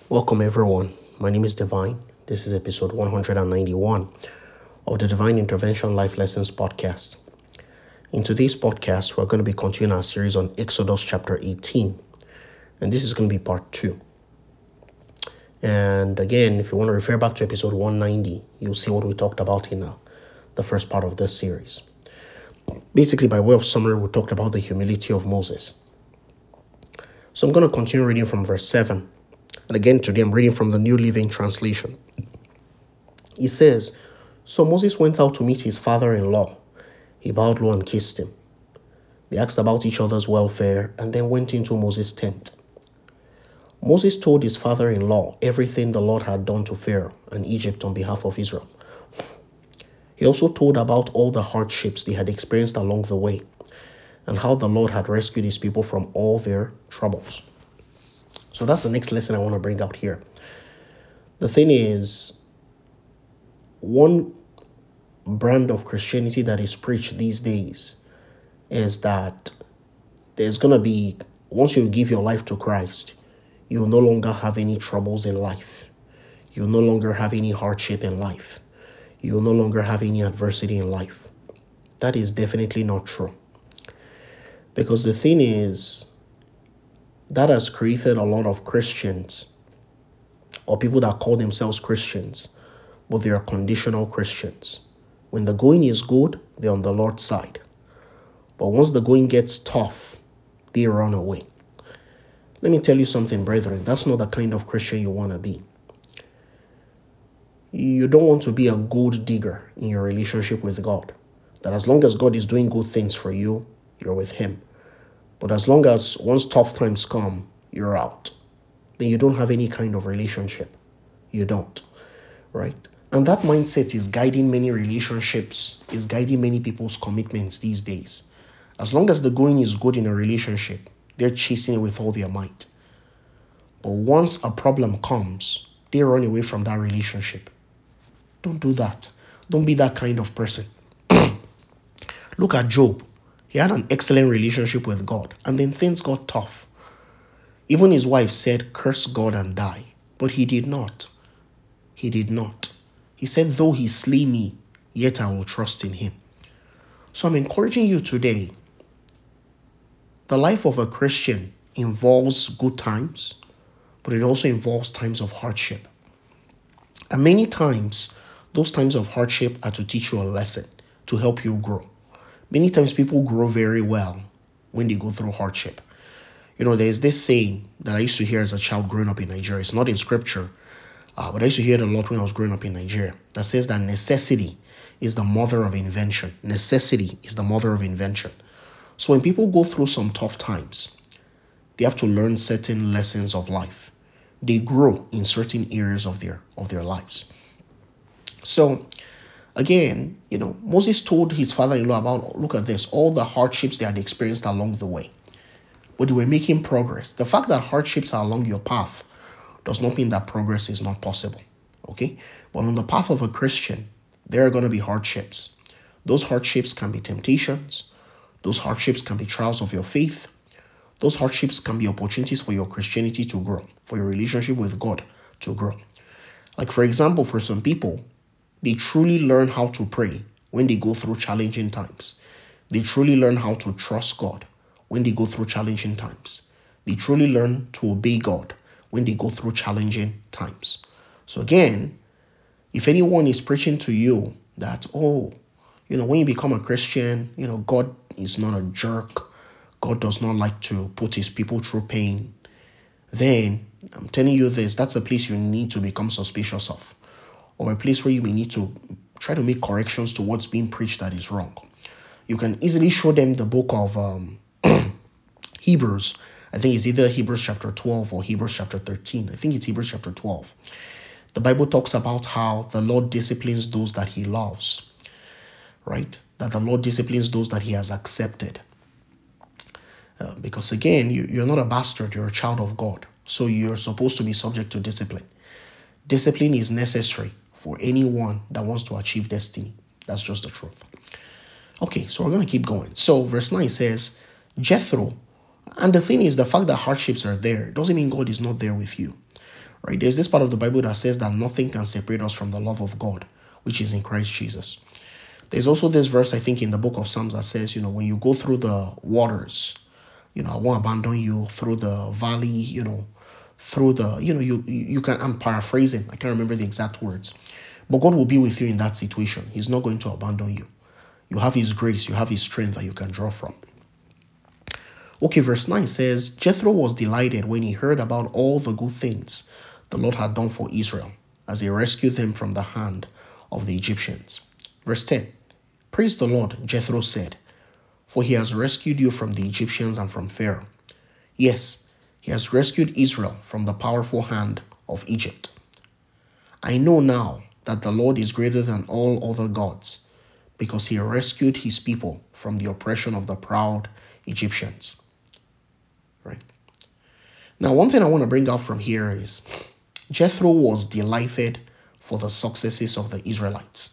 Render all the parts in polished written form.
Welcome, everyone. My name is Divine. This is episode 191 of the Divine Intervention Life Lessons podcast. In today's podcast, we're going to be continuing our series on Exodus chapter 18, and this is going to be part 2. And again, if you want to refer back to episode 190, you'll see what we talked about in the first part of this series. Basically, by way of summary, we talked about the humility of Moses. So I'm going to continue reading from verse 7. And again, today I'm reading from the New Living Translation. It says, So Moses went out to meet his father-in-law. He bowed low and kissed him. They asked about each other's welfare and then went into Moses' tent. Moses told his father-in-law everything the Lord had done to Pharaoh and Egypt on behalf of Israel. He also told about all the hardships they had experienced along the way and how the Lord had rescued his people from all their troubles. So that's the next lesson I want to bring out here. The thing is, one brand of Christianity that is preached these days is that there's going to be, once you give your life to Christ, you will no longer have any troubles in life. You will no longer have any hardship in life. You will no longer have any adversity in life. That is definitely not true. Because the thing is, that has created a lot of Christians or people that call themselves Christians, but they are conditional Christians. When the going is good, they're on the Lord's side. But once the going gets tough, they run away. Let me tell you something, brethren. That's not the kind of Christian you want to be. You don't want to be a gold digger in your relationship with God. That as long as God is doing good things for you, you're with Him. But as long as once tough times come, you're out. Then you don't have any kind of relationship. You don't, right? And that mindset is guiding many relationships, is guiding many people's commitments these days. As long as the going is good in a relationship, they're chasing it with all their might. But once a problem comes, they run away from that relationship. Don't do that. Don't be that kind of person. Look at Job. He had an excellent relationship with God, and then things got tough. Even his wife said, curse God and die. But he did not. He did not. He said, though he slay me, yet I will trust in him. So I'm encouraging you today. The life of a Christian involves good times, but it also involves times of hardship. And many times, those times of hardship are to teach you a lesson, to help you grow. Many times people grow very well when they go through hardship. There's this saying that I used to hear as a child growing up in Nigeria. It's not in scripture, but I used to hear it a lot when I was growing up in Nigeria. That says that necessity is the mother of invention. Necessity is the mother of invention. So when people go through some tough times, they have to learn certain lessons of life. They grow in certain areas of their lives. So again, Moses told his father-in-law about, look at this, all the hardships they had experienced along the way. But they were making progress. The fact that hardships are along your path does not mean that progress is not possible. Okay? But on the path of a Christian, there are going to be hardships. Those hardships can be temptations. Those hardships can be trials of your faith. Those hardships can be opportunities for your Christianity to grow, for your relationship with God to grow. Like, for example, for some people, they truly learn how to pray when they go through challenging times. They truly learn how to trust God when they go through challenging times. They truly learn to obey God when they go through challenging times. So again, if anyone is preaching to you that, when you become a Christian, God is not a jerk. God does not like to put his people through pain. Then I'm telling you this, that's a place you need to become suspicious of, or a place where you may need to try to make corrections to what's being preached that is wrong. You can easily show them the book of Hebrews. I think it's either Hebrews chapter 12 or Hebrews chapter 13. I think it's Hebrews chapter 12. The Bible talks about how the Lord disciplines those that he loves, right? That the Lord disciplines those that he has accepted. Because again, you're not a bastard, you're a child of God. So you're supposed to be subject to discipline. Discipline is necessary for anyone that wants to achieve destiny. That's just the truth. Okay, so we're going to keep going. So verse 9 says, Jethro, and the thing is, the fact that hardships are there doesn't mean God is not there with you, right? There's this part of the Bible that says that nothing can separate us from the love of God, which is in Christ Jesus. There's also this verse, I think, in the book of Psalms that says, when you go through the waters, I won't abandon you, through the valley, through the, you can, I'm paraphrasing, I can't remember the exact words, but God will be with you in that situation. He's not going to abandon you. You have his grace, you have his strength that you can draw from. Okay, verse 9 says, Jethro was delighted when he heard about all the good things the Lord had done for Israel, as he rescued them from the hand of the Egyptians. Verse 10, Praise the Lord, Jethro said, for he has rescued you from the Egyptians and from Pharaoh. Yes, he has rescued Israel from the powerful hand of Egypt. I know now that the Lord is greater than all other gods, because he rescued his people from the oppression of the proud Egyptians. Right? Now, one thing I want to bring out from here is Jethro was delighted for the successes of the Israelites.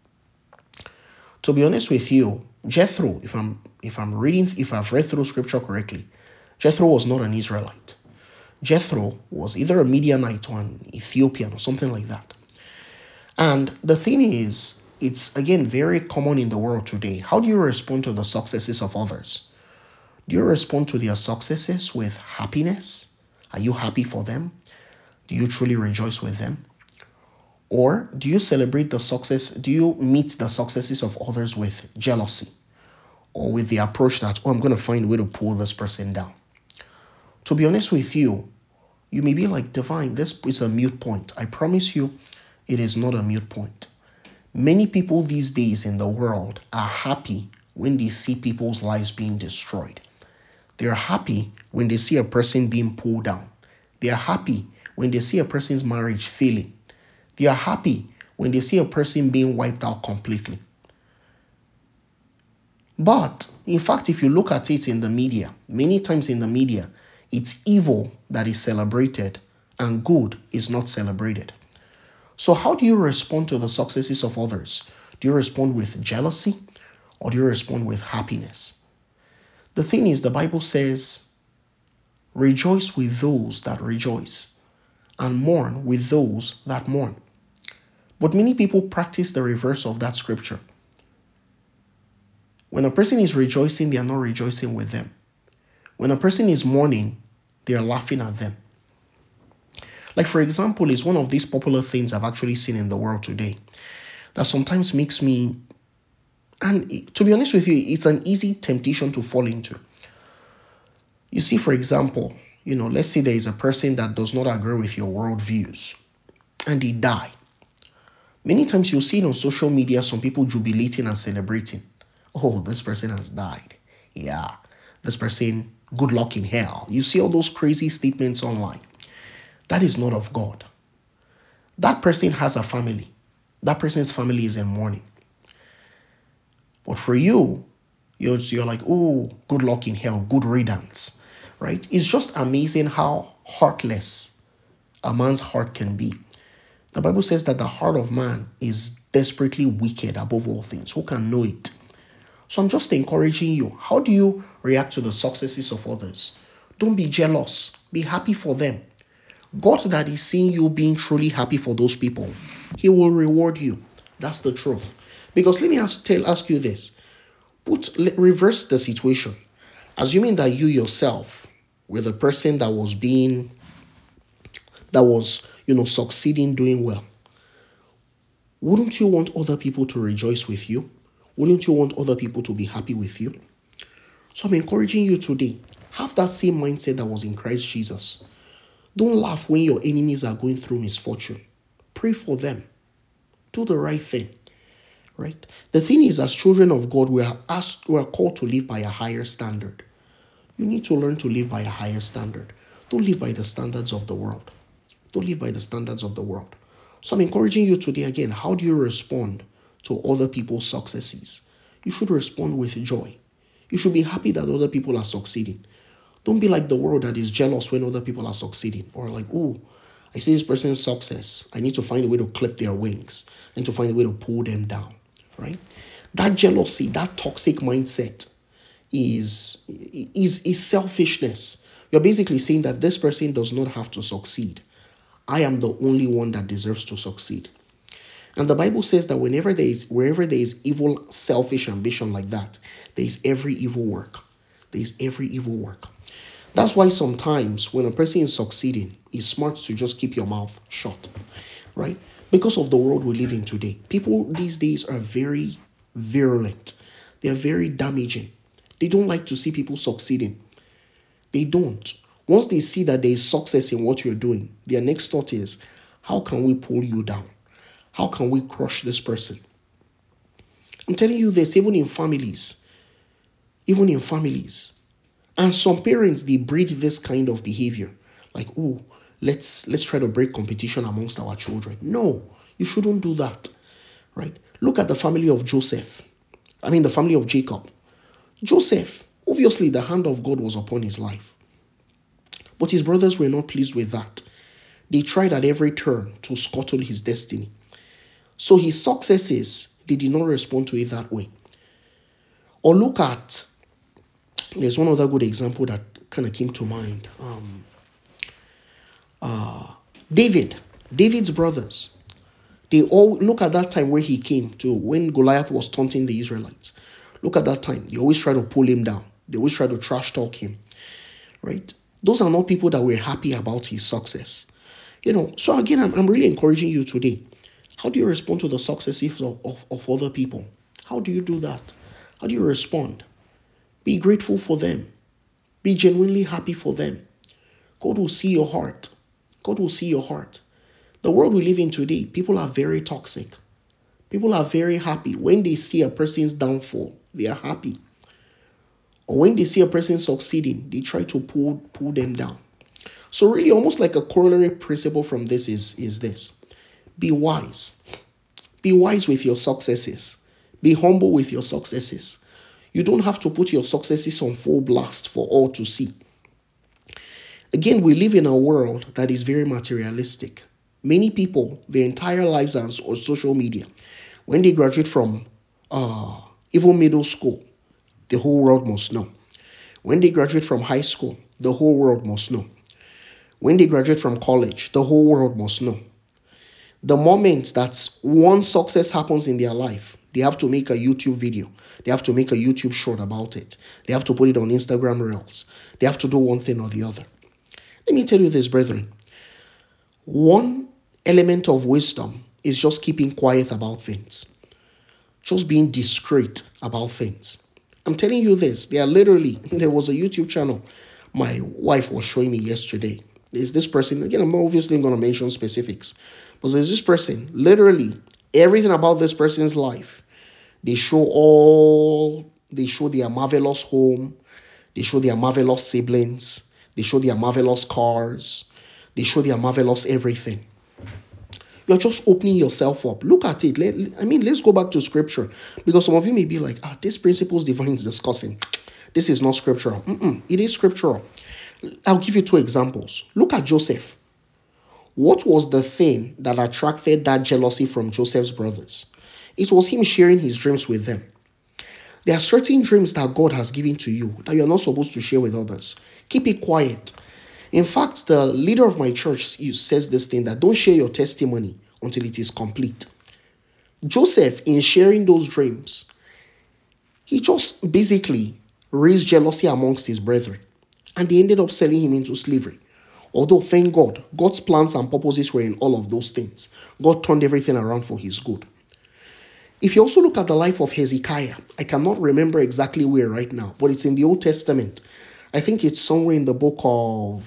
To be honest with you, Jethro, if I've read through scripture correctly, Jethro was not an Israelite. Jethro was either a Midianite or an Ethiopian or something like that. And the thing is, it's again very common in the world today. How do you respond to the successes of others? Do you respond to their successes with happiness? Are you happy for them? Do you truly rejoice with them? Or do you celebrate the success? Do you meet the successes of others with jealousy? Or with the approach that, I'm going to find a way to pull this person down? To be honest with you, you may be like, Divine, this is a moot point. I promise you, it is not a moot point. Many people these days in the world are happy when they see people's lives being destroyed. They are happy when they see a person being pulled down. They are happy when they see a person's marriage failing. They are happy when they see a person being wiped out completely. But, in fact, if you look at it in the media, many times in the media, it's evil that is celebrated and good is not celebrated. So how do you respond to the successes of others? Do you respond with jealousy or do you respond with happiness? The thing is, the Bible says, rejoice with those that rejoice and mourn with those that mourn. But many people practice the reverse of that scripture. When a person is rejoicing, they are not rejoicing with them. When a person is mourning, they are laughing at them. Like, for example, is one of these popular things I've actually seen in the world today that sometimes makes me, and to be honest with you, it's an easy temptation to fall into. You see, for example, let's say there is a person that does not agree with your worldviews and they die. Many times you'll see it on social media, some people jubilating and celebrating. Oh, this person has died. Yeah, this person, good luck in hell. You see all those crazy statements online. That is not of God. That person has a family. That person's family is in mourning. But for you, you're like, oh, good luck in hell, good riddance, right? It's just amazing how heartless a man's heart can be. The Bible says that the heart of man is desperately wicked above all things. Who can know it? So I'm just encouraging you. How do you react to the successes of others? Don't be jealous. Be happy for them. God that is seeing you being truly happy for those people, he will reward you. That's the truth. Because let me ask you this. Reverse the situation. Assuming that you yourself were the person that was succeeding, doing well. Wouldn't you want other people to rejoice with you? Wouldn't you want other people to be happy with you? So I'm encouraging you today. Have that same mindset that was in Christ Jesus. Don't laugh when your enemies are going through misfortune. Pray for them. Do the right thing. Right? The thing is, as children of God, we are called to live by a higher standard. You need to learn to live by a higher standard. Don't live by the standards of the world. Don't live by the standards of the world. So I'm encouraging you today again. How do you respond to other people's successes? You should respond with joy. You should be happy that other people are succeeding. Don't be like the world that is jealous when other people are succeeding. Or like, oh, I see this person's success. I need to find a way to clip their wings. I need to find a way to pull them down. Right? That jealousy, that toxic mindset is selfishness. You're basically saying that this person does not have to succeed. I am the only one that deserves to succeed. And the Bible says that wherever there is evil, selfish ambition like that, there is every evil work. There is every evil work. That's why sometimes when a person is succeeding, it's smart to just keep your mouth shut, right? Because of the world we live in today. People these days are very virulent. They are very damaging. They don't like to see people succeeding. They don't. Once they see that there is success in what you're doing, their next thought is, how can we pull you down? How can we crush this person? I'm telling you this, even in families. Even in families. And some parents, they breed this kind of behavior. Like, oh, let's try to break competition amongst our children. No, you shouldn't do that. Right? Look at the family of Joseph. The family of Jacob. Joseph, obviously the hand of God was upon his life. But his brothers were not pleased with that. They tried at every turn to scuttle his destiny. So his successes, they did not respond to it that way. Or look at, there's one other good example that kind of came to mind. David's brothers. They all, look at that time where he came to, when Goliath was taunting the Israelites. Look at that time. They always try to pull him down. They always try to trash talk him. Right? Those are not people that were happy about his success. So again, I'm really encouraging you today. How do you respond to the successes of other people? How do you do that? How do you respond? Be grateful for them. Be genuinely happy for them. God will see your heart. God will see your heart. The world we live in today, people are very toxic. People are very happy. When they see a person's downfall, they are happy. Or when they see a person succeeding, they try to pull them down. So really, almost like a corollary principle from this is this. Be wise. Be wise with your successes. Be humble with your successes. You don't have to put your successes on full blast for all to see. Again, we live in a world that is very materialistic. Many people, their entire lives are on social media. When they graduate from even middle school, the whole world must know. When they graduate from high school, the whole world must know. When they graduate from college, the whole world must know. The moment that one success happens in their life, they have to make a YouTube video. They have to make a YouTube short about it. They have to put it on Instagram Reels. They have to do one thing or the other. Let me tell you this, brethren. One element of wisdom is just keeping quiet about things. Just being discreet about things. I'm telling you this. There was a YouTube channel my wife was showing me yesterday. There's this person, again, I'm obviously going to mention specifics, but there's this person, literally everything about this person's life. They show their marvelous home. They show their marvelous siblings. They show their marvelous cars. They show their marvelous everything. You're just opening yourself up. Look at it. Let's go back to scripture. Because some of you may be like, this principles divine is discussing. This is not scriptural. It is scriptural. I'll give you two examples. Look at Joseph. What was the thing that attracted that jealousy from Joseph's brothers? It was him sharing his dreams with them. There are certain dreams that God has given to you that you're not supposed to share with others. Keep it quiet. In fact, the leader of my church says this thing, that don't share your testimony until it is complete. Joseph, in sharing those dreams, he just basically raised jealousy amongst his brethren, and they ended up selling him into slavery. Although, thank God, God's plans and purposes were in all of those things. God turned everything around for his good. If you also look at the life of Hezekiah, I cannot remember exactly where right now, but it's in the Old Testament. I think it's somewhere in the book of,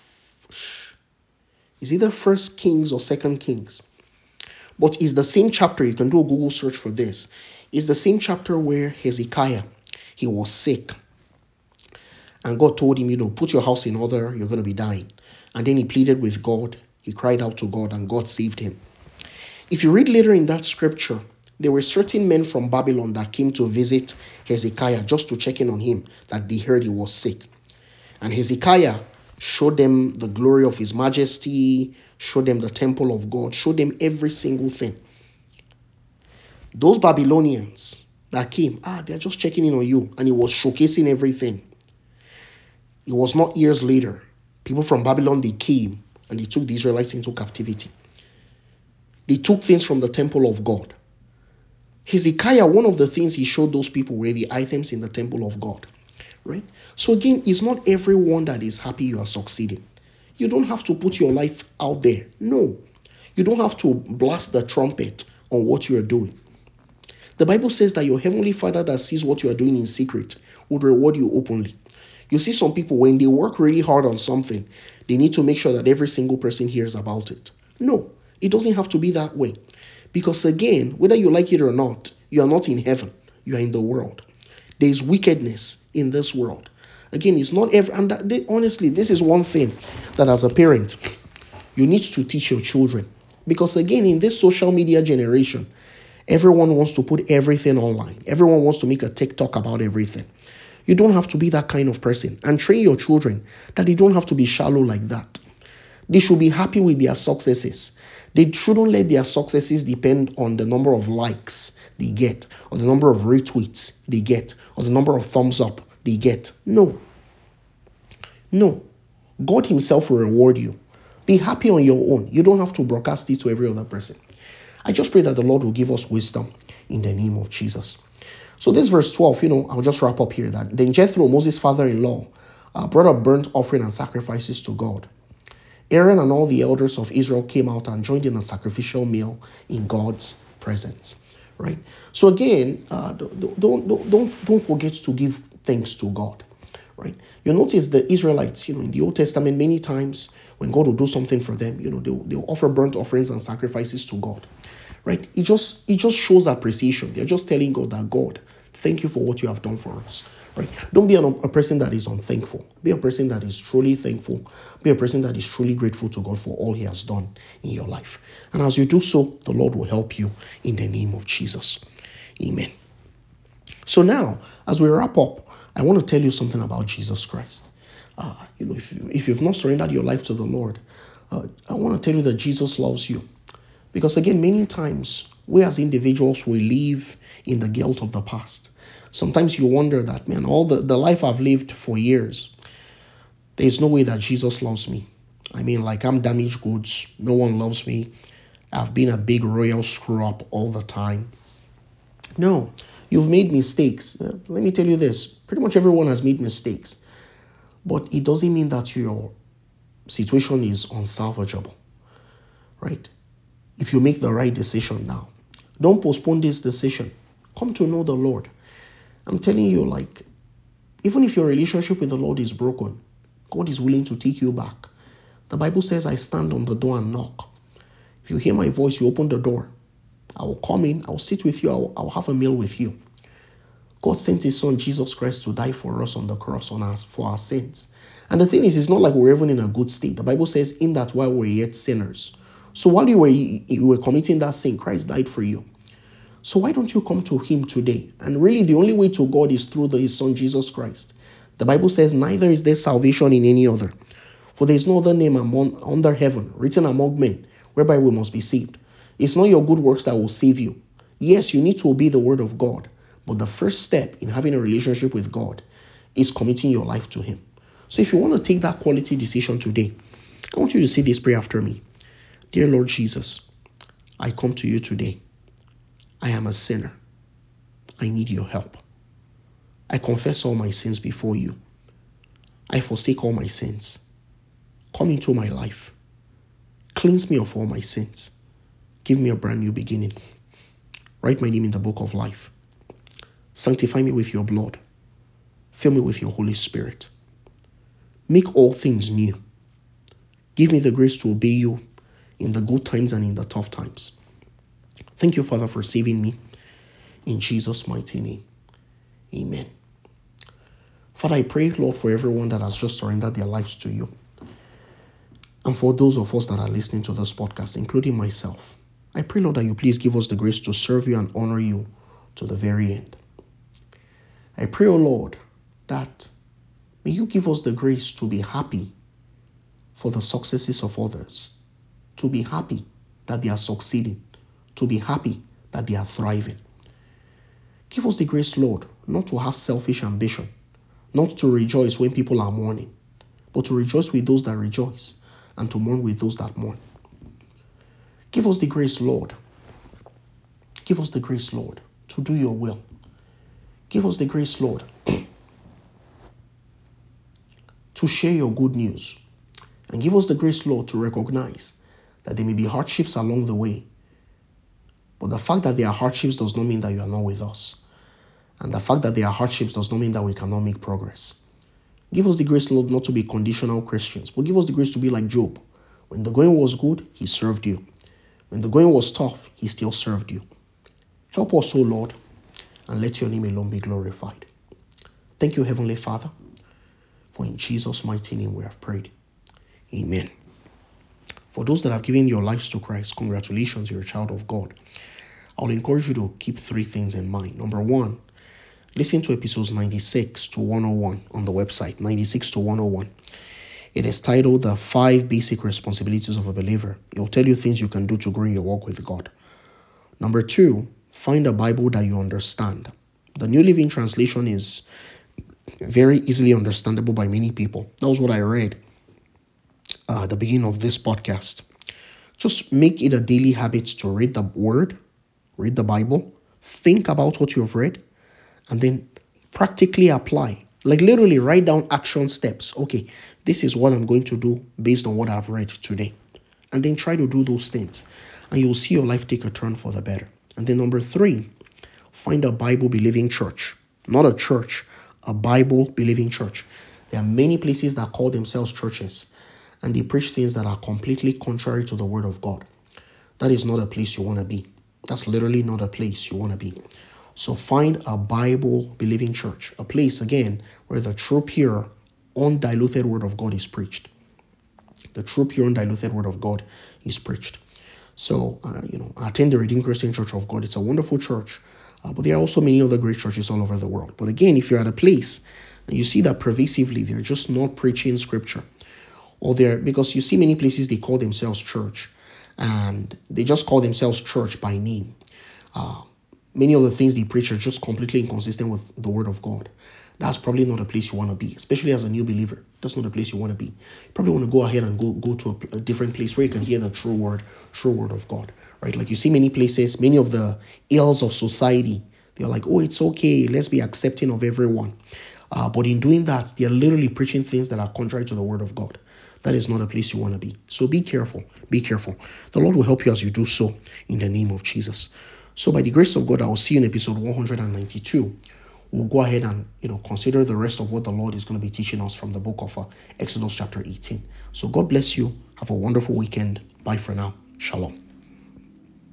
is either First Kings or Second Kings. But it's the same chapter. You can do a Google search for this. It's the same chapter where Hezekiah, he was sick. And God told him, put your house in order, you're going to be dying. And then he pleaded with God. He cried out to God, and God saved him. If you read later in that scripture, there were certain men from Babylon that came to visit Hezekiah just to check in on him, that they heard he was sick. And Hezekiah showed them the glory of his majesty, showed them the temple of God, showed them every single thing. Those Babylonians that came, they're just checking in on you. And he was showcasing everything. It was not years later. People from Babylon, they came and they took the Israelites into captivity. They took things from the temple of God. Hezekiah, one of the things he showed those people were the items in the temple of God. Right? So again, it's not everyone that is happy you are succeeding. You don't have to put your life out there. No. You don't have to blast the trumpet on what you are doing. The Bible says that your heavenly Father that sees what you are doing in secret would reward you openly. You see some people, when they work really hard on something, they need to make sure that every single person hears about it. No, it doesn't have to be that way. Because again, whether you like it or not, you are not in heaven. You are in the world. There is wickedness in this world. Again, it's not every, and honestly, this is one thing that as a parent, you need to teach your children. Because again, in this social media generation, everyone wants to put everything online. Everyone wants to make a TikTok about everything. You don't have to be that kind of person. And train your children that they don't have to be shallow like that. They should be happy with their successes. They shouldn't let their successes depend on the number of likes they get, or the number of retweets they get, or the number of thumbs up they get. No. God himself will reward you. Be happy on your own. You don't have to broadcast it to every other person. I just pray that the Lord will give us wisdom in the name of Jesus. So this verse 12, I'll just wrap up here. That then Jethro, Moses' father-in-law, brought a burnt offering and sacrifices to God. Aaron and all the elders of Israel came out and joined in a sacrificial meal in God's presence. Right. So again, don't forget to give thanks to God. Right. You notice the Israelites, in the Old Testament, many times when God will do something for them, they'll offer burnt offerings and sacrifices to God. Right. It just shows appreciation. They're just telling God that, God, thank you for what you have done for us. Right. Don't be a person that is unthankful. Be a person that is truly thankful. Be a person that is truly grateful to God for all he has done in your life. And as you do so, the Lord will help you in the name of Jesus. Amen. So as we wrap up, I want to tell you something about Jesus Christ. If you've not surrendered your life to the Lord, I want to tell you that Jesus loves you. Because again, many times we as individuals will live in the guilt of the past. Sometimes you wonder that, man, all the life I've lived for years, there's no way that Jesus loves me. I mean, like, I'm damaged goods. No one loves me. I've been a big royal screw up all the time. No, you've made mistakes. Let me tell you this. Pretty much everyone has made mistakes. But it doesn't mean that your situation is unsalvageable. Right? If you make the right decision now, don't postpone this decision. Come to know the Lord. I'm telling you, like, even if your relationship with the Lord is broken, God is willing to take you back. The Bible says, I stand on the door and knock. If you hear my voice, you open the door. I will come in, I will sit with you, I will have a meal with you. God sent his son, Jesus Christ, to die for us on the cross for our sins. And the thing is, it's not like we're even in a good state. The Bible says, in that while we're yet sinners. So while you were committing that sin, Christ died for you. So why don't you come to him today? And really, the only way to God is through his son, Jesus Christ. The Bible says, neither is there salvation in any other. For there is no other name under heaven written among men whereby we must be saved. It's not your good works that will save you. Yes, you need to obey the word of God. But the first step in having a relationship with God is committing your life to him. So if you want to take that quality decision today, I want you to say this prayer after me. Dear Lord Jesus, I come to you today. I am a sinner. I need your help. I confess all my sins before you. I forsake all my sins. Come into my life. Cleanse me of all my sins. Give me a brand new beginning. Write my name in the book of life. Sanctify me with your blood. Fill me with your Holy Spirit. Make all things new. Give me the grace to obey you in the good times and in the tough times. Thank you, Father, for saving me. In Jesus' mighty name. Amen. Father, I pray, Lord, for everyone that has just surrendered their lives to you. And for those of us that are listening to this podcast, including myself, I pray, Lord, that you please give us the grace to serve you and honor you to the very end. I pray, O Lord, that may you give us the grace to be happy for the successes of others, to be happy that they are succeeding, to be happy that they are thriving. Give us the grace, Lord, not to have selfish ambition, not to rejoice when people are mourning, but to rejoice with those that rejoice, and to mourn with those that mourn. Give us the grace, Lord. Give us the grace, Lord, to do your will. Give us the grace, Lord, to share your good news. And give us the grace, Lord, to recognize that there may be hardships along the way. But the fact that there are hardships does not mean that you are not with us. And the fact that there are hardships does not mean that we cannot make progress. Give us the grace, Lord, not to be conditional Christians, but give us the grace to be like Job. When the going was good, he served you. When the going was tough, he still served you. Help us, O Lord, and let your name alone be glorified. Thank you, Heavenly Father, for in Jesus' mighty name we have prayed. Amen. For those that have given your lives to Christ, congratulations, you're a child of God. I'll encourage you to keep 3 things in mind. Number 1, listen to episodes 96 to 101 on the website, 96 to 101. It is titled The 5 Basic Responsibilities of a Believer. It will tell you things you can do to grow in your walk with God. Number 2, find a Bible that you understand. The New Living Translation is very easily understandable by many people. That was what I read at the beginning of this podcast. Just make it a daily habit to read the Word, read the Bible, think about what you've read, and then practically apply. Like literally write down action steps. Okay, this is what I'm going to do based on what I've read today. And then try to do those things. And you'll see your life take a turn for the better. And then number 3, find a Bible-believing church. Not a church, a Bible-believing church. There are many places that call themselves churches, and they preach things that are completely contrary to the Word of God. That is not a place you want to be. That's literally not a place you want to be. So find a Bible-believing church, a place, again, where the true, pure, undiluted Word of God is preached. The true, pure, undiluted Word of God is preached. So, I attend the Redeemed Christian Church of God. It's a wonderful church, but there are also many other great churches all over the world. But again, if you're at a place and you see that pervasively they're just not preaching Scripture, or because you see many places they call themselves church, and they just call themselves church by name. Many of the things they preach are just completely inconsistent with the Word of God. That's probably not a place you want to be, especially as a new believer. That's not a place you want to be. You probably want to go ahead and go to a different place where you can hear the true word of God, right? Like you see many places, many of the ills of society, they're like, oh, it's okay, let's be accepting of everyone. But in doing that, they're literally preaching things that are contrary to the Word of God. That is not a place you want to be. So be careful. Be careful. The Lord will help you as you do so in the name of Jesus. So by the grace of God, I will see you in episode 192. We'll go ahead and consider the rest of what the Lord is going to be teaching us from the book of Exodus chapter 18. So God bless you. Have a wonderful weekend. Bye for now. Shalom.